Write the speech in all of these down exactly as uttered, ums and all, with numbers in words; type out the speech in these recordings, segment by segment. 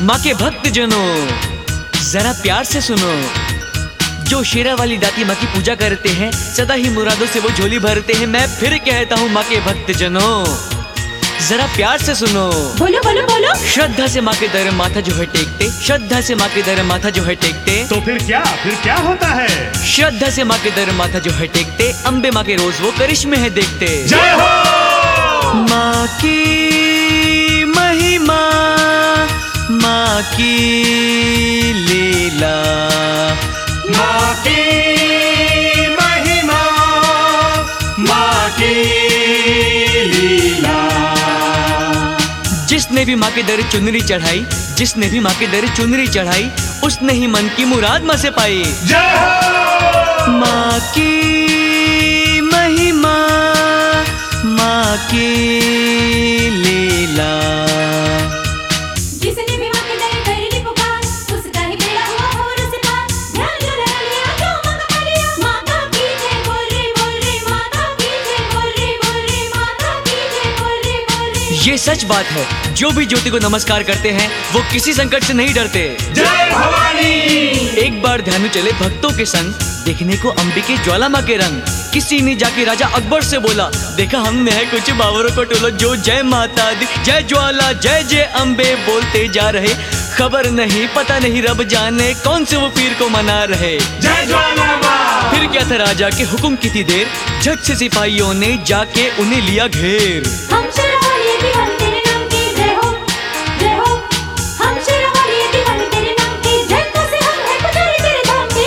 माँ के भक्त जनों जरा प्यार से सुनो, जो शेरा वाली दाती माँ की पूजा करते हैं सदा ही मुरादों से वो झोली भरते हैं। मैं फिर कहता हूँ माँ के भक्त जनों जरा प्यार से सुनो, बोलो बोलो बोलो। श्रद्धा से माँ के दर माथा जो है टेकते, श्रद्धा से माँ के दर माथा जो है टेकते। तो फिर क्या फिर क्या होता है? श्रद्धा से माँ के दर माथा जो है टेकते, अम्बे माँ के रोज वो करिश्मे है देखते। जय हो माँ की महिमा, माँ की लीला, माँ की महिमा, माँ की लीला। जिसने भी माँ के दर चुनरी चढ़ाई, जिसने भी माँ के दर चुनरी चढ़ाई, उसने ही मन की मुराद माँ से पाई। जय हो माँ की महिमा, माँ की लीला। जिसने भी माँ के दर करी पुकार, उसका ही बेड़ा हुआ और उसे पार। ध्यान जो लगा लिया जो मांगा लिया। माता की जय बोल रे बोल रे, माता की जय बोल रे बोल रे, माता की जय बोल रे बोल रे। ये सच बात है, जो भी ज्योति को नमस्कार करते हैं वो किसी संकट से नहीं डरते। जय भवानी। एक बार ध्यान चले भक्तों के संग, देखने को अंबिके ज्वाला माँ के रंग। किसी ने जाके राजा अकबर से बोला, देखा हमने है कुछ बावरों को टोला जो जय माता दी, जय ज्वाला, जय जय अम्बे बोलते जा रहे। खबर नहीं पता नहीं रब जाने कौन से वो पीर को मना रहे। जय ज्वाला माँ। फिर क्या था राजा के हुक्म की थी देर, झट से सिपाहियों ने जाके उन्हें लिया घेर। हम शेरवाली दीवानी तेरे नाम की जय हो जय हो। हम शेरवाली दीवानी तेरे नाम की जय, तो से हम है पुजारी तेरे धाम के।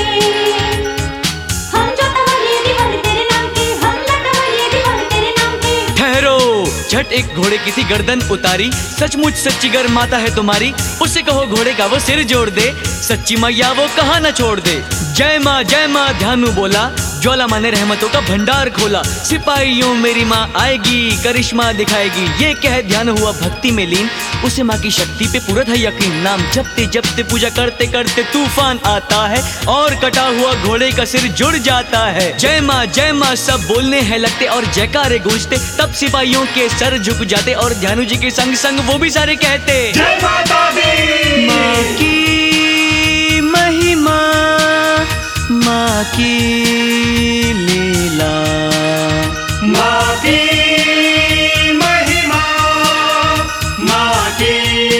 हम जोतावाली दीवानी तेरे नाम की, हम लाटावाली दीवानी तेरे नाम की। ठहरो, झट एक घोड़े की थी गर्दन उतारी, सचमुच सच्ची गर माता है तुम्हारी, उससे कहो घोड़े का वो सिर जोड़ दे, सच्ची मैया वो कहा न छोड़ दे। जय माँ जय माँ ध्यानु बोला, ज्वाला माँ ने रहमतों का भंडार खोला। सिपाहियों मेरी माँ आएगी, करिश्मा दिखाएगी, ये कह ध्यान हुआ भक्ति में लीन। उसे माँ की शक्ति पे पूरा था यकीन, नाम जपते जपते पूजा करते करते तूफान आता है और कटा हुआ घोड़े का सिर जुड़ जाता है। जय माँ जय माँ सब बोलने हैं लगते और जयकारे गूंजते, तब सिपाहियों के सर झुक जाते और ध्यानु जी के संग संग वो भी सारे कहते, जय माता दी। माँ की महिमा, माँ की लीला, माँ की महिमा, माँ की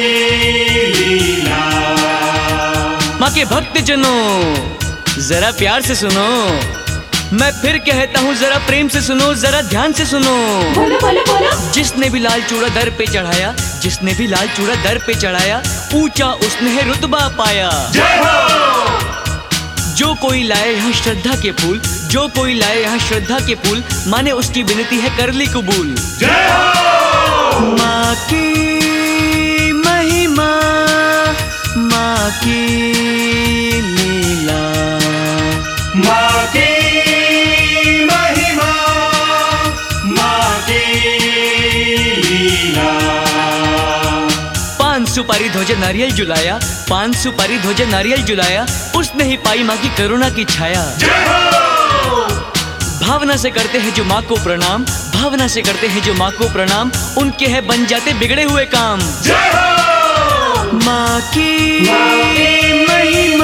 लीला। माँ के भक्त जनों जरा प्यार से सुनो, मैं फिर कहता हूँ जरा प्रेम से सुनो, जरा ध्यान से सुनो। बोलो बोलो बोलो। जिसने भी लाल चूड़ा दर पे चढ़ाया, जिसने भी लाल चूड़ा दर पे चढ़ाया, ऊंचा उसने है रुतबा पाया। जय हो जो कोई लाए यहाँ श्रद्धा के फूल, जो कोई लाए यहाँ श्रद्धा के फूल, माने उसकी विनती है कर ली कबूल। जय हो माँ की महिमा, माँ की लीला, माँ की महिमा, माँ की लीला। पान सुपारी ध्वजा नारियल जुलाया, पान सुपारी ध्वजा नारियल जुलाया, उसने ही पाई माँ की करुणा की छाया। जय हो भावना से करते हैं जो माँ को प्रणाम, भावना से करते हैं जो माँ को प्रणाम, उनके है बन जाते बिगड़े हुए काम। जय हो माँ की माँ की महिमा,